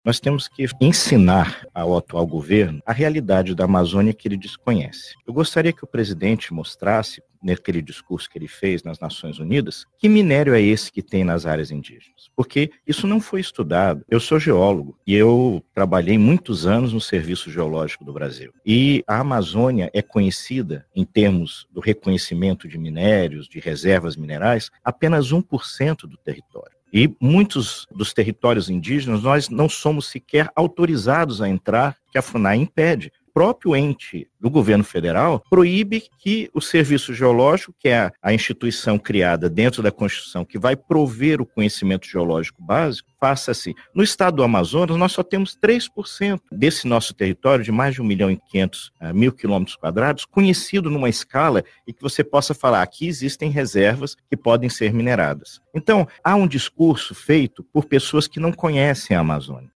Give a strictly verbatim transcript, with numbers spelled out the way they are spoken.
Nós temos que ensinar ao atual governo a realidade da Amazônia que ele desconhece. Eu gostaria que o presidente mostrasse, naquele discurso que ele fez nas Nações Unidas, que minério é esse que tem nas áreas indígenas. Porque isso não foi estudado. Eu sou geólogo e eu trabalhei muitos anos no Serviço Geológico do Brasil. E a Amazônia é conhecida, em termos do reconhecimento de minérios, de reservas minerais, apenas um por cento do território. E muitos dos territórios indígenas nós não somos sequer autorizados a entrar, que a FUNAI impede. O próprio ente do governo federal proíbe que o Serviço Geológico, que é a instituição criada dentro da Constituição, que vai prover o conhecimento geológico básico, faça assim. No estado do Amazonas, nós só temos três por cento desse nosso território, de mais de um milhão e quinhentos mil quilômetros quadrados, conhecido numa escala e que você possa falar, aqui existem reservas que podem ser mineradas. Então, há um discurso feito por pessoas que não conhecem a Amazônia.